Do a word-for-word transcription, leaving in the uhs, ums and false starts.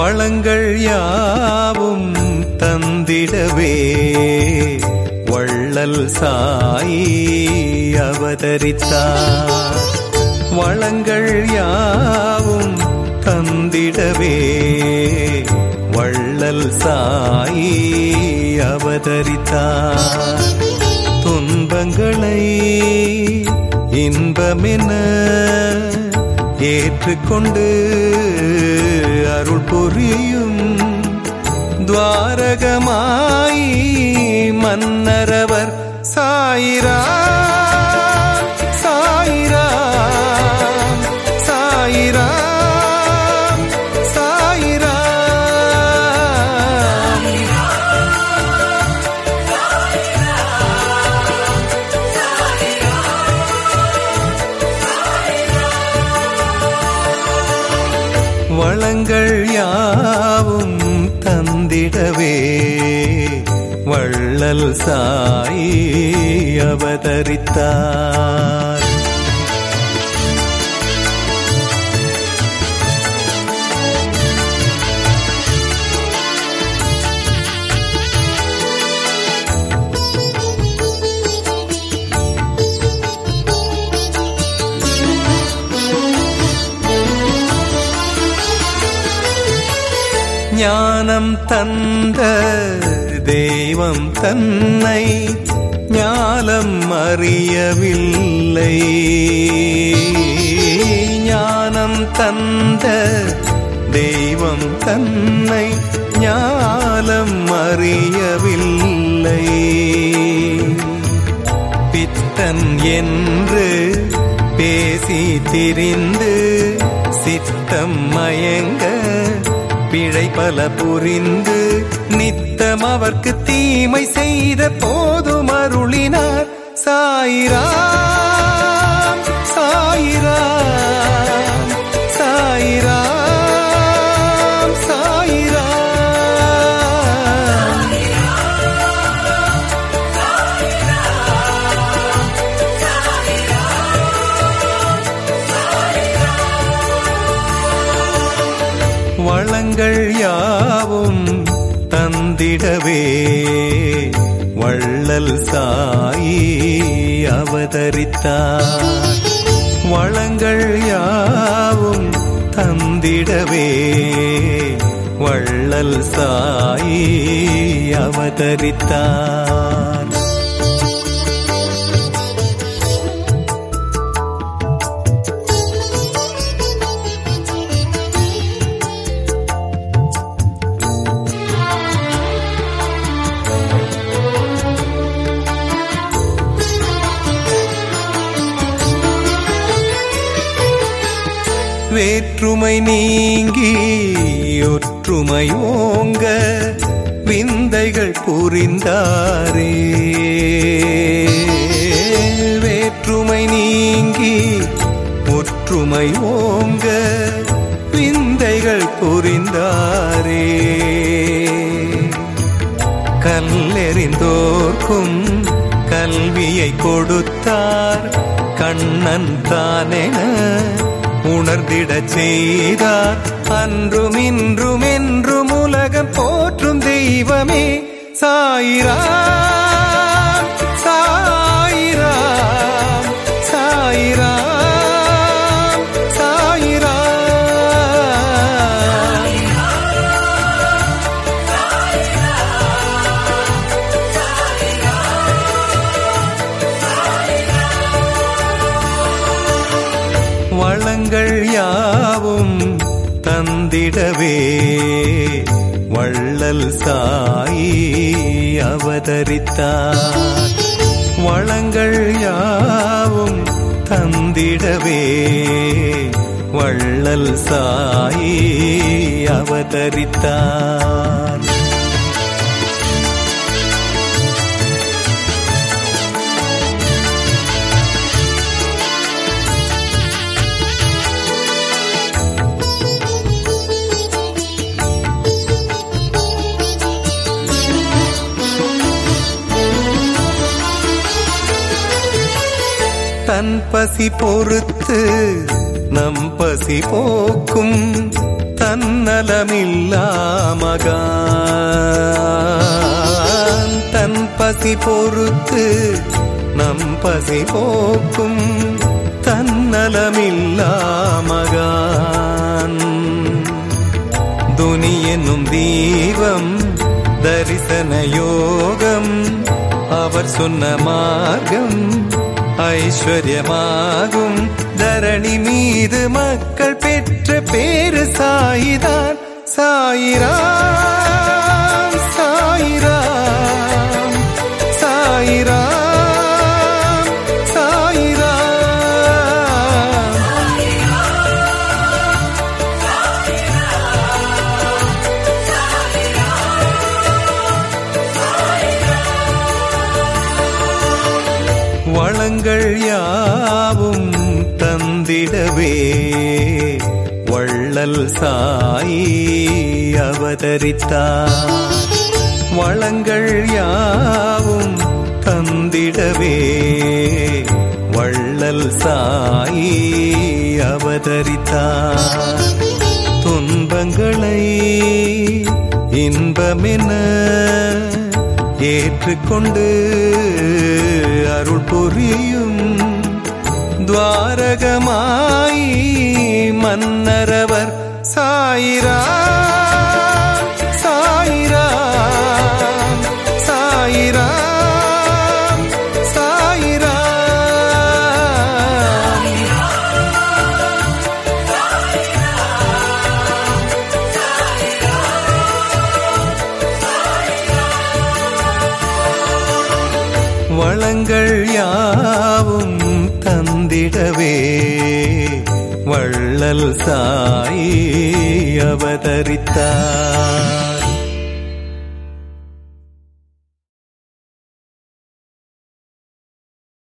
வளங்கள் யாவும் தந்திடவே வள்ளல் சாயி அவதரித்தார். வளங்கள் யாவும் தந்திடவே வள்ளல் சாயி அவதரித்தார். துன்பங்களை இன்பமென ஏற்றுக்கொண்டு அருள் புரியும் துவாரகமாய் மன்னரவர் சாயிராம் சாயிராம் சாயிராம் சாயிராம். வளங்கள் யாவும் தந்திடவே வள்ளல் சாயி அவதரித்தார். ஞானம் தந்த தெய்வம் தன்னை ஞானம் அறியவில்லை. ஞானம் தந்த தெய்வம் தன்னை ஞானம் அறியவில்லை. பித்தன் என்று பேசி திரிந்து சித்தம் மயங்க பிழை பல புரிந்து நித்தம் அவர்க்கு தீமை செய்த போதும் அருளினார். சாயிராம் சாயிராம் சாயிராம் சாயிராம். வளங்கள் யாவும் தந்திடவே வள்ளல் சாயி அவதரித்தார். வளங்கள் யாவும் தந்திடவே வள்ளல் சாயி அவதரித்தார். வேற்றுமை நீங்கி ஒற்றுமை ஓங்க விந்தைகள் புரிந்தாரே. வேற்றுமை நீங்கி ஒற்றுமை ஓங்க விந்தைகள் புரிந்தாரே. கல்லெறிந்தோர்க்கும் கல்வியை கொடுத்தார் கண்ணன் தானென உணர்ந்திட செய்தார். அன்றும் இன்றும் என்றும் உலகம் போற்றும் தெய்வமே சாயிராம் சாயிராம் சாயிராம் சாயிராம். வளங்கள் யாவும் தந்திடவே வள்ளல் சாயி அவதரித்தார். வளங்கள் யாவும் தந்திடவே வள்ளல் சாயி அவதரித்தார். தன் பசி பொறுத்து நம் பசி போக்கும் தன்னலமில்லா மகான் தன் பசி பொறுத்து நம் பசி போக்கும் தன்னலமில்லா மகான் துனி என்னும் தீபம் தரிசன யோகம் அவர் சொன்ன மார்க்கம் ஐஸ்வர்யமாகும் தரணி மீது மக்கள் பெற்ற பேரு சாயிதான் சாயிராம் சாயிராம் சாயிராம் சாயிராம் வளங்கள் யாவும் தந்திடவே வள்ளல் சாயி அவதரித்தார் வளங்கள் யாவும் தந்திடவே வள்ளல் சாயி அவதரித்தார் துன்பங்களை இன்பமென ஏற்றுக்கொண்டு அருள் புரியும் துவாரகமாய் மன்னரவர் சாயிராம் சாயிராம் சாயிராம் சாயிராம் வளங்கள் யாவும் தந்திடவே வள்ளல் சாயி அவதரித்தார்.